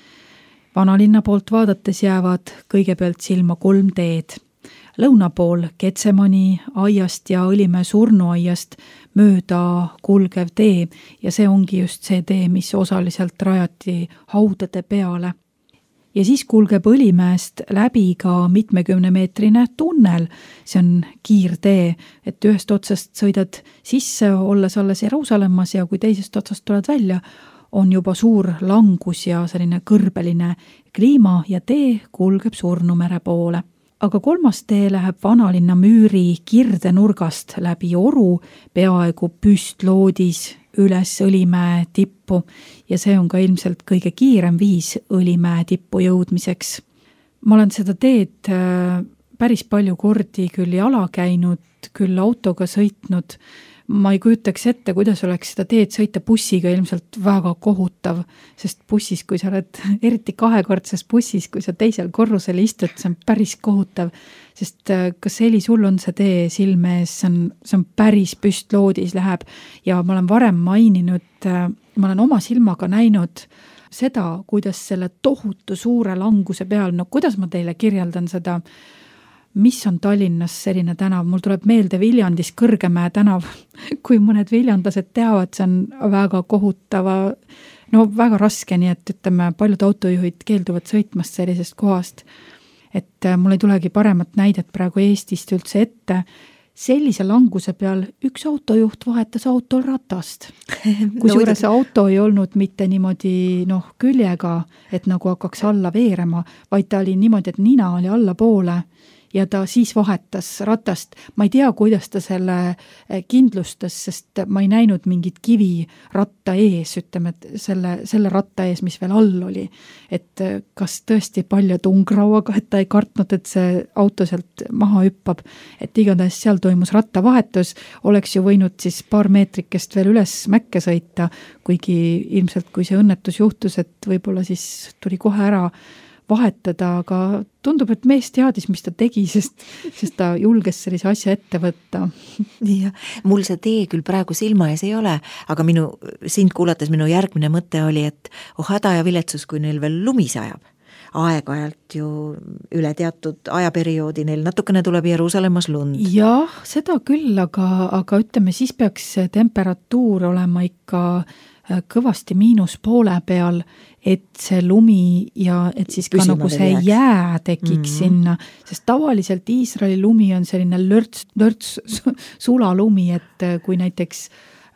Vanalinna poolt vaadates jäävad kõigepealt silma 3 teed. Lõuna pool Getsemani aiast ja Õlimäe surnuaiast mööda kulgev tee ja see ongi just see tee, mis osaliselt rajati haudade peale. Ja siis kulgeb Õlimäest läbi ka 70-meetrine tunnel. See on kiirtee, et ühest otsast sõidad sisse, olles alles Jeruusalemmas ja kui teisest otsast tuled välja, on juba suur langus ja selline kõrbeline kliima ja tee kulgeb Surnumere poole. Aga 3. tee läheb vanalinna müüri kirdenurgast läbi oru, peaaegu püstloodis üles Õlimäe tippu ja see on ka ilmselt kõige kiirem viis Õlimäe tippu jõudmiseks. Ma olen seda teed päris palju kordi küll jala käinud, küll autoga sõitnud. Ma ei kujutaks ette, kuidas oleks seda teed sõita bussiga, ilmselt väga kohutav, sest bussis, kui sa oled eriti 2-kordses bussis, kui sa teisel korrusel istud, see on päris kohutav, sest kas Heli, sul on see tee silme ees, see on päris püstloodis läheb ja ma olen varem maininud, ma olen oma silmaga näinud seda, kuidas selle tohutu suure languse peal, no kuidas ma teile kirjeldan seda, mis on Tallinnas selline tänav? Mul tuleb meelde Viljandis Kõrgemäe tänav, kui mõned viljandlased teavad, see on väga kohutava, no väga raske, nii et ütleme, paljud autojuhid keelduvad sõitmast sellisest kohast. Et mul ei tulegi paremat näidet praegu Eestist üldse ette. Sellise languse peal üks autojuht vahetas autol ratast. Kusjuures auto ei olnud mitte niimoodi küljega, et nagu hakkaks alla veerema, vaid ta oli niimoodi, et nina oli alla poole ja ta siis vahetas ratast. Ma ei tea, kuidas ta selle kindlustas, sest ma ei näinud mingit kivi ratta ees, ütleme, et selle ratta ees, mis veel all oli. Et kas tõesti palju tungrauaga, et ta ei kartnud, et see auto sealt maha hüppab. Et igatahes seal toimus rattavahetus, oleks ju võinud siis paar meetrikest veel üles mäkke sõita, kuigi ilmselt kui see õnnetus juhtus, et võib-olla siis tuli kohe ära vahetada, aga tundub, et mees teadis, mis ta tegi, sest ta julges sellise asja ette võtta. Ja, mul see tee küll praegu silma ees ei ole, aga sind kuulates minu järgmine mõte oli, et häda ja viletsus, kui neil veel lumi sajab. Aeg-ajalt ju üle teatud ajaperioodi neil natukene tuleb Jeruusalemmas lund. Jah, seda küll, aga ütleme, siis peaks temperatuur olema ikka kõvasti -poole peal, et see lumi ja et siis ka nagu see jää tekiks sinna, sest tavaliselt Iisraeli lumi on selline lörts sulalumi, et kui näiteks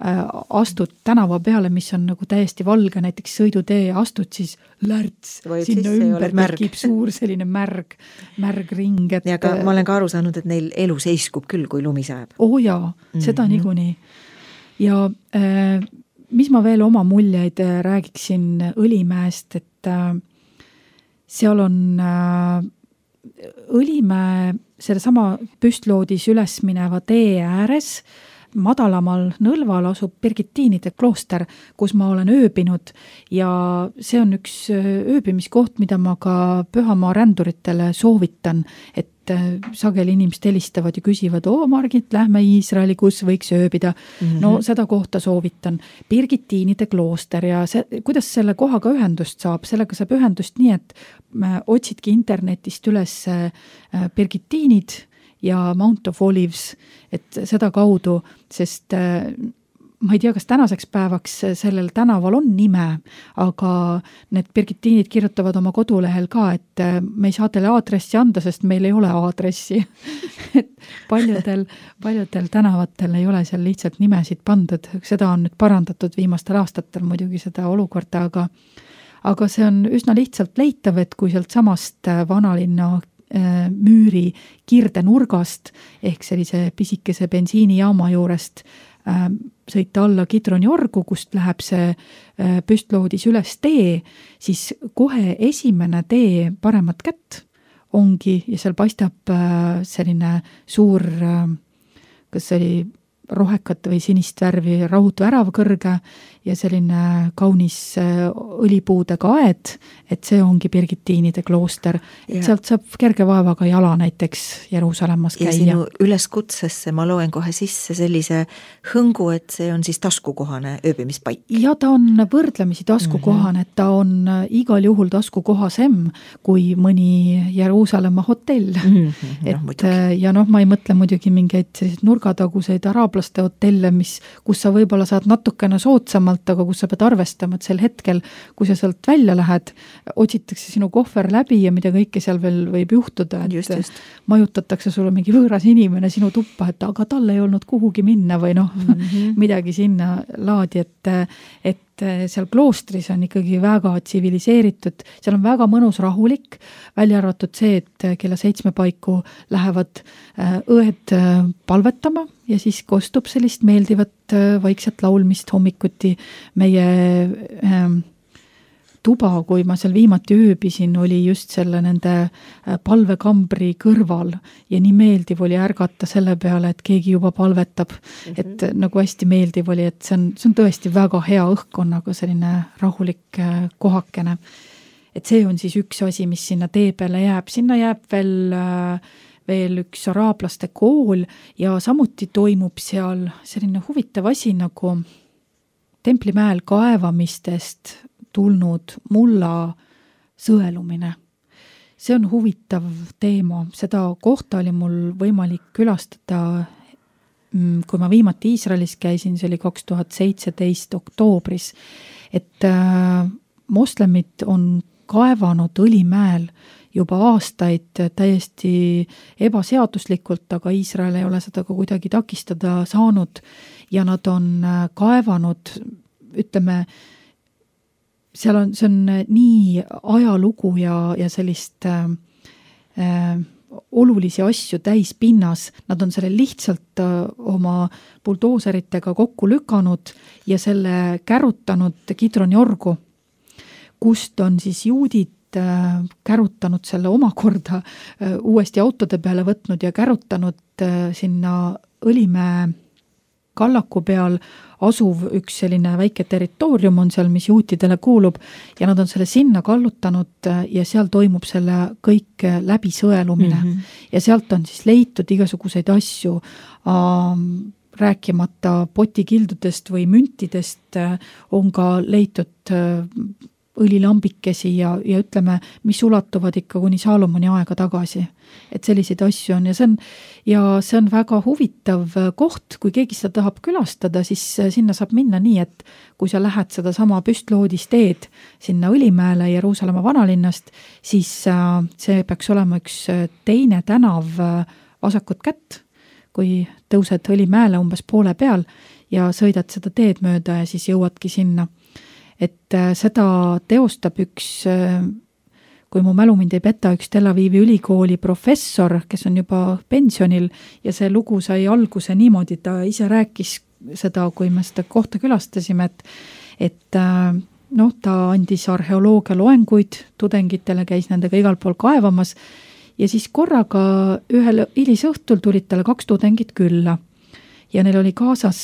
astud tänava peale, mis on nagu täiesti valge, näiteks sõidutee astud, siis lärts, sinna ümber tekib suur selline märg ring. Ja ka, ma olen ka aru saanud, et neil elu seiskub küll, kui lumi sajab. Jaa, seda niikuinii. Ja mis ma veel oma muljeid räägiksin Õlimäest, et seal on Õlimäe selle sama püstloodis üles mineva tee ääres, madalamal nõlval asub Birgittiinide klooster, kus ma olen ööbinud ja see on üks ööbimiskoht, mida ma ka Pühamaa ränduritele soovitan, et sageli inimesed helistavad ja küsivad, Margit, lähme Iisraeli, kus võiks ööbida. No seda kohta soovitan. Birgittiinide klooster ja kuidas selle kohaga ühendust saab? Sellega saab ühendust nii, et otsidki internetist üles Birgittiinid ja Mount of Olives, et seda kaudu, sest ma ei tea, kas tänaseks päevaks sellel tänaval on nime, aga need Birgittiinid kirjutavad oma kodulehel ka, et me ei saa teile aadressi anda, sest meil ei ole aadressi. Et paljudel tänavatel ei ole seal lihtsalt nimesid pandud, seda on nüüd parandatud viimastel aastatel muidugi seda olukorda, aga see on üsna lihtsalt leitav, et kui sealt samast vanalinna müüri kirdenurgast ehk sellise pisikese bensiinijaama juurest sõita alla Kidroni orgu, kust läheb see püstloodis üles tee, siis kohe esimene tee paremat kätt ongi ja seal paistab selline suur, kas see oli rohekat või sinist värvi raudvärav kõrge ja selline kaunis õlipuudega aed, et see ongi Birgitiinide klooster. Et sealt saab kerge vaevaga jala näiteks Jeruusalemmas käia. Ja sinu üleskutsesse ma loen kohe sisse sellise hõngu, et see on siis taskukohane ööbimispaik. Ja ta on võrdlemisi taskukohane, et ta on igal juhul taskukohasem kui mõni Jeruusalemma hotell. Ja ma ei mõtle muidugi mingeid selliseid nurgataguseid araablaste hotelle, kus sa võib-olla saad natukene soodsamalt, aga kus sa pead arvestama, et sel hetkel, kui sa sealt välja lähed, otsitakse sinu kohver läbi ja mida kõike seal veel võib juhtuda, et just. Majutatakse sulle mingi võõras inimene sinu tuppa, et aga tal ei olnud kuhugi minna või midagi sinna laadi, et seal kloostris on ikkagi väga tsiviliseeritud, seal on väga mõnus rahulik, välja arvatud see, et kella 7 paiku lähevad õed palvetama ja siis kostub sellist meeldivat vaikset laulmist hommikuti meie tuba, kui ma seal viimati ööbisin, oli just selle nende palvekambri kõrval ja nii meeldiv oli ärgata selle peale, et keegi juba palvetab, et nagu hästi meeldiv oli, et see on tõesti väga hea õhkkonnaga selline rahulik kohakene. Et see on siis üks asi, mis sinna tee peale jääb. Sinna jääb veel üks araablaste kool ja samuti toimub seal selline huvitav asi nagu Templimäel kaevamistest tulnud mulla sõelumine. See on huvitav teema. Seda kohta oli mul võimalik külastada, kui ma viimati Iisraelis käisin, see oli 2017 oktoobris, et moslemid on kaevanud Õlimäel juba aastaid täiesti ebaseaduslikult, aga Iisrael ei ole seda ka kuidagi takistada saanud ja nad on kaevanud, ütleme, see on nii ajalugu ja sellist olulisi asju täis pinnas, nad on selle lihtsalt oma buldooseritega kokku lükanud ja selle kärutanud Kidroni orgu, kust on siis juudid kärutanud selle omakorda uuesti autode peale võtnud ja kärutanud sinna Õlimäe kallaku peal asuv üks selline väike territoorium on seal, mis juutidele kuulub ja nad on selle sinna kallutanud ja seal toimub selle kõik läbi sõelumine ja sealt on siis leitud igasuguseid asju, rääkimata potikildudest või müntidest on ka leitud õlilambikesi ja ütleme, mis ulatuvad ikka kuni Saalomoni aega tagasi. Et selliseid asju on ja see on väga huvitav koht, kui keegi seda tahab külastada, siis sinna saab minna nii, et kui sa lähed seda sama püstloodisteed sinna Õlimäele Jeruusalemma vanalinnast, siis see peaks olema üks teine tänav vasakut kätt, kui tõused Õlimäele umbes poole peal ja sõidad seda teed mööda ja siis jõuadki sinna. Et seda teostab üks, kui mu mälu mind ei peta, üks Tel Avivi ülikooli professor, kes on juba pensionil ja see lugu sai alguse niimoodi, ta ise rääkis seda, kui me seda kohta külastasime, et ta andis arheoloogia loenguid tudengitele, käis nendega igal pool kaevamas ja siis korraga ühel hilisõhtul tulid talle 2 tudengit külla ja neil oli kaasas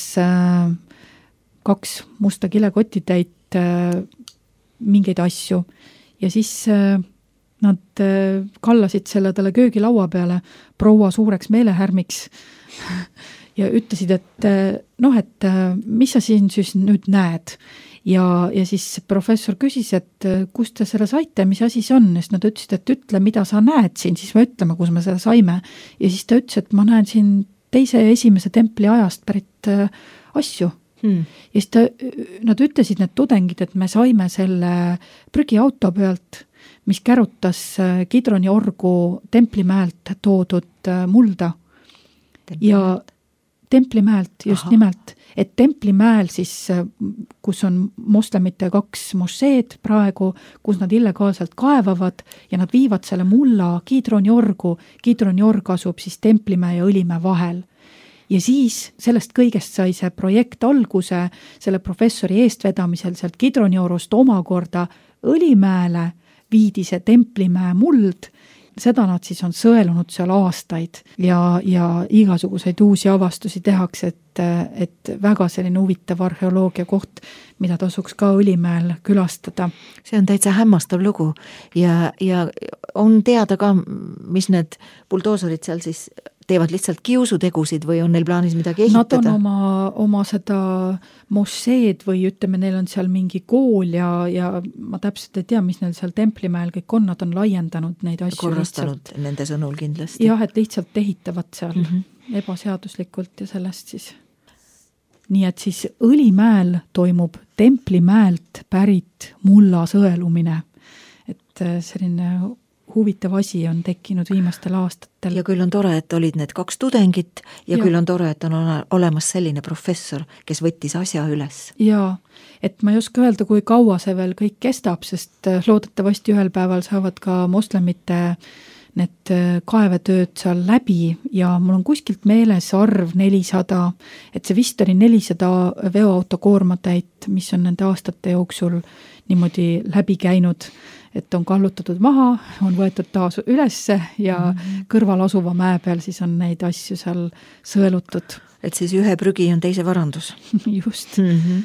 2 musta kilekotitäit mingeid asju ja siis nad kallasid selle talle köögilaua peale proua suureks meelehärmiks ja ütlesid, et mis sa siin siis nüüd näed ja siis professor küsis, et kust te selle saite, mis asi see on, sest nad ütlesid, et ütle, mida sa näed siin, siis me ütleme, kus me seda saime ja siis ta ütles, et ma näen siin 2. ja 1. templi ajast pärit asju. Ja siis nad ütlesid, need tudengid, et me saime selle prügiauto pealt, mis kärutas Kidroni orgu Templimäelt toodud mulda. Ja Templimäelt, just nimelt, et Templimäel siis, kus on moslemite 2 mošeed praegu, kus nad illegaalselt kaevavad ja nad viivad selle mulla Kidronjorgu, Kidronjorg asub siis Templimäe ja Õlimäe vahel. Ja siis sellest kõigest sai see projekt alguse selle professori eestvedamisel sealt Kidronjorust omakorda Õlimäele viidi see Templimäe muld. Seda nad siis on sõelunud seal aastaid ja igasuguseid uusi avastusi tehakse, et väga selline huvitav arheoloogia koht, mida tasuks ka Õlimäel külastada. See on täitsa hämmastav lugu ja on teada ka, mis need buldooserid seal siis teevad lihtsalt kiusutegusid või on neil plaanis midagi ehitada? Nad on oma seda mošeed või ütleme, neil on seal mingi kool ja ma täpselt ei tea, mis neil seal Templimäel kõik on, nad on laiendanud neid asju. Korrastanud nende sõnul kindlasti. Jah, et lihtsalt ehitavad seal ebaseaduslikult ja sellest siis. Nii et siis Õlimäel toimub Templimäelt pärit mulla sõelumine. Et selline huvitav asi on tekkinud viimastel aastatel. Ja küll on tore, et olid need 2 tudengit ja küll on tore, et on olemas selline professor, kes võttis asja üles. Jaa, et ma ei oska öelda, kui kaua see veel kõik kestab, sest loodetavasti ühel päeval saavad ka moslemite need kaevetööd seal läbi ja mul on kuskilt meeles arv 400, et see vist oli 400 veoautokoormatäit, mis on nende aastate jooksul niimoodi läbi käinud, et on kallutatud maha, on võetud taas ülesse ja kõrval asuva mäe peal siis on neid asju seal sõelutud. Et siis ühe prügi on teise varandus. Just,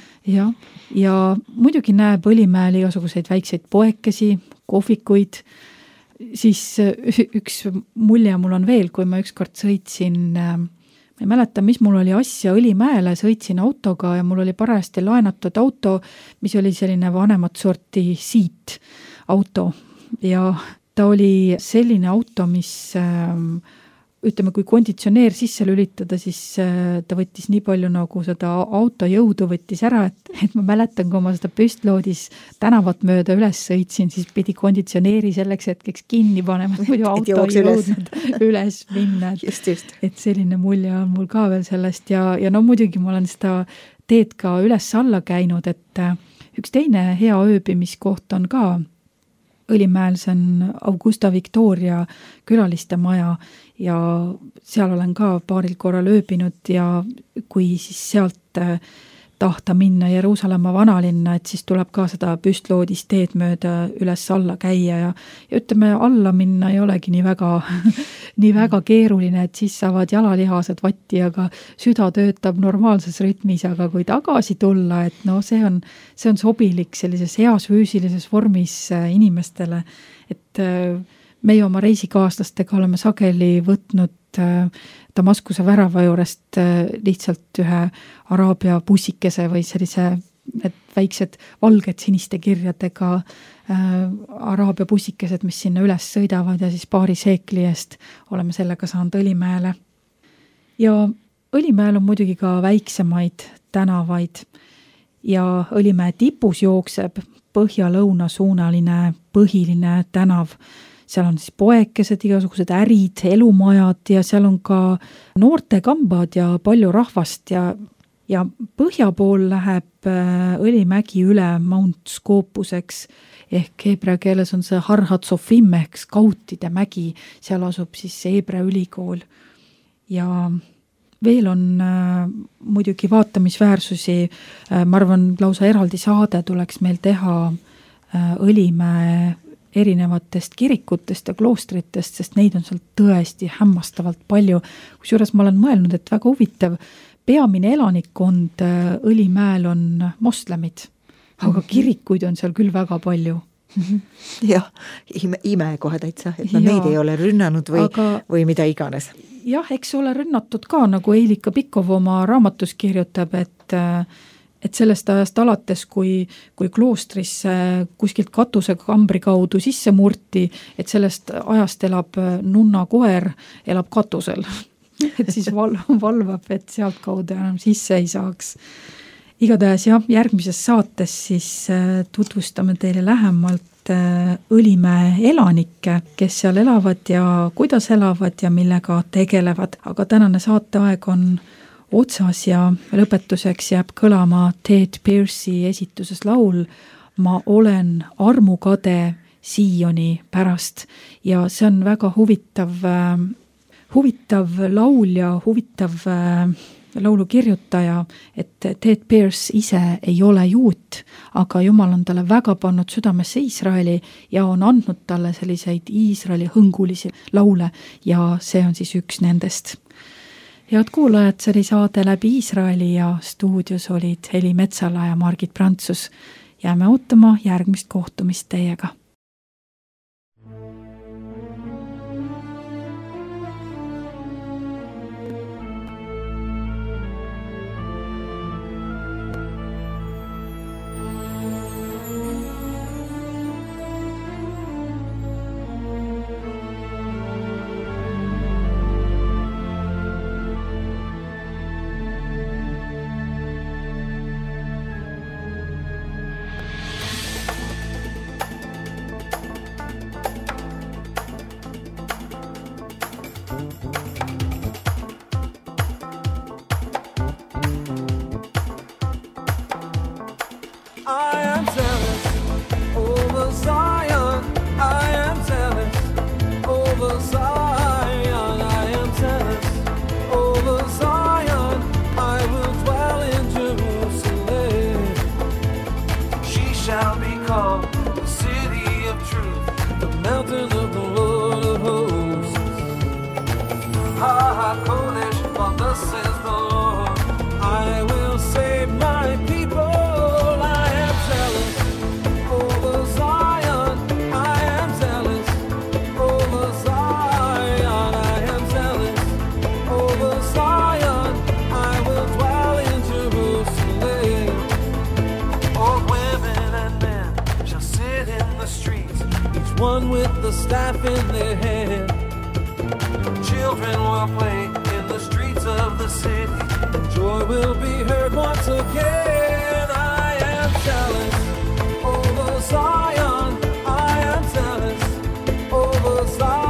ja muidugi näeb Õlimäel igasuguseid väikseid poekesi, kohvikuid, siis üks mulje mul on veel, kui ma ükskord sõitsin, ma ei mäleta, mis mul oli asja Õlimäele, sõitsin autoga ja mul oli parajasti laenatud auto, mis oli selline vanemat sorti siit auto ja ta oli selline auto, mis ütleme, kui konditsioneer sisse lülitada, siis ta võttis nii palju nagu seda auto jõudu võttis ära, et ma mäletan, kui ma seda püstloodis tänavat mööda üles sõitsin, siis pidi konditsioneeri selleks hetkeks kinni panema, muidu auto ei jõudnud üles minna. Et selline mulje on mul ka veel sellest ja no muidugi ma olen seda teed ka üles-alla käinud, et üks teine hea ööbimiskoht on ka Õlimäel, see on Augusta Victoria külaliste maja ja seal olen ka paaril korral ööbinud ja kui siis sealt tahta minna Jeruusalemma vanalinna, et siis tuleb ka seda püstloodist teed mööda üles-alla käia ja ütleme, alla minna ei olegi nii väga keeruline, et siis saavad jalalihased vatti, aga süda töötab normaalses rütmis, aga kui tagasi tulla, et no see on sobilik sellises heas füüsilises vormis inimestele, et meie oma reisikaaslastega oleme sageli võtnud Damaskuse värava juurest lihtsalt ühe araabia bussikese või sellise need väiksed valged siniste kirjadega araabia bussikesed, mis sinna üles sõidavad ja siis paari seekli eest oleme sellega saanud Õlimäele. Ja Õlimäel on muidugi ka väiksemaid tänavaid ja Õlimäe tipus jookseb põhja-lõuna suunaline põhiline tänav. Seal on siis poekesed, igasugused ärid, elumajad ja seal on ka noortekambad ja palju rahvast ja põhja pool läheb Õlimägi üle Mount Scopuseks ehk heebrea keeles on see Har Hatzofim ehk skautide mägi, seal asub siis Heebrea ülikool ja veel on muidugi vaatamisväärsusi, ma arvan, lausa eraldi saade tuleks meil teha Õlimäe erinevatest kirikutest ja kloostritest, sest neid on seal tõesti hämmastavalt palju. Kusjuures ma olen mõelnud, et väga huvitav, peamine elanikkond Õlimäel on moslemid, aga kirikuid on seal küll väga palju. Jah, ime kohe täitsa, et nad neid ei ole rünnanud või mida iganes. Jah, eks ole rünnatud ka, nagu Eilika Pikov oma raamatus kirjutab, et sellest ajast alates, kui kloostrisse kuskilt katusega kambri kaudu sisse murti, et sellest ajast elab nunna koer, elab katusel. Et siis valvab, et sealt kaudu enam sisse ei saaks. Igatahes jah, järgmises saates siis tutvustame teile lähemalt Õlimäe elanikke, kes seal elavad ja kuidas elavad ja millega tegelevad. Aga tänane saateaeg on otsas ja lõpetuseks jääb kõlama Ted Pierce'i esituses laul Ma olen armukade Sioni pärast ja see on väga huvitav laul ja huvitav laulu kirjutaja, et Ted Pierce ise ei ole juut, aga Jumal on talle väga pannud südamesse Iisraeli ja on andnud talle selliseid Iisraeli hõngulisi laule ja see on siis üks nendest. Head kuulajad, see oli saade Läbi Iisraeli ja stuudios olid Heli Metsala ja Margit Prantsus. Jääme ootama järgmist kohtumist teiega. One with the staff in their hand. Children will play in the streets of the city. Joy will be heard once again. I am jealous over Zion. I am jealous over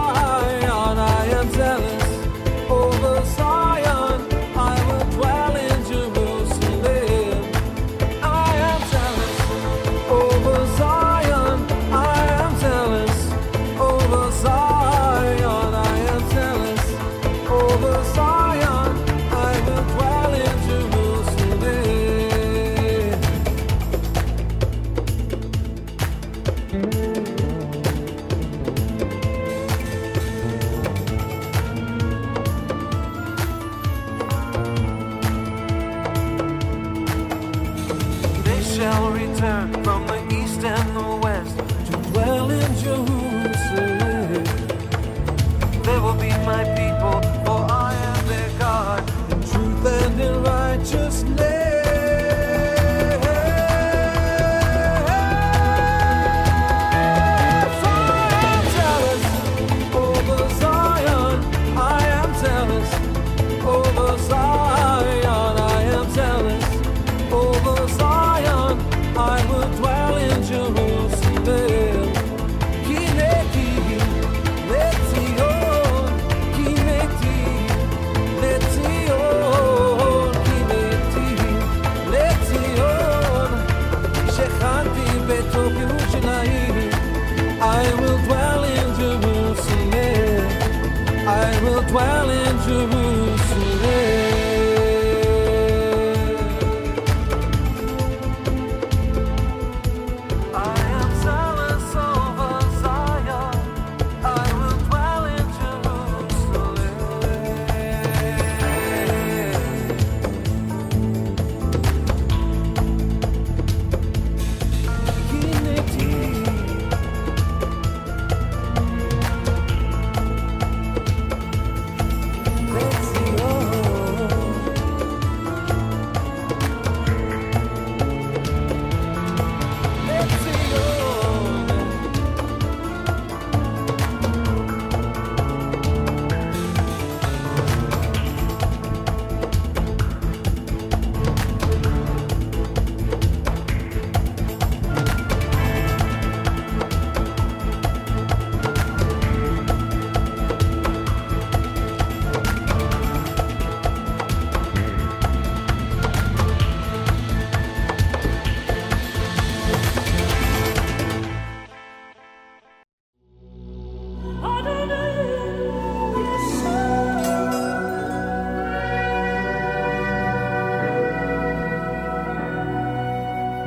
Zion. I am jealous over Zion. I will dwell in Jerusalem. I am jealous over Zion. I am jealous over Zion. I am jealous over Zion. I will dwell in Jerusalem. They shall return from the east and the west to dwell in Jerusalem. They will be my people, for I am their God, in truth and in righteousness. I am jealous over Zion. I am jealous over Zion. I am jealous over Zion. I will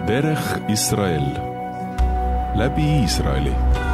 דרך ישראל. läbi Iisraeli.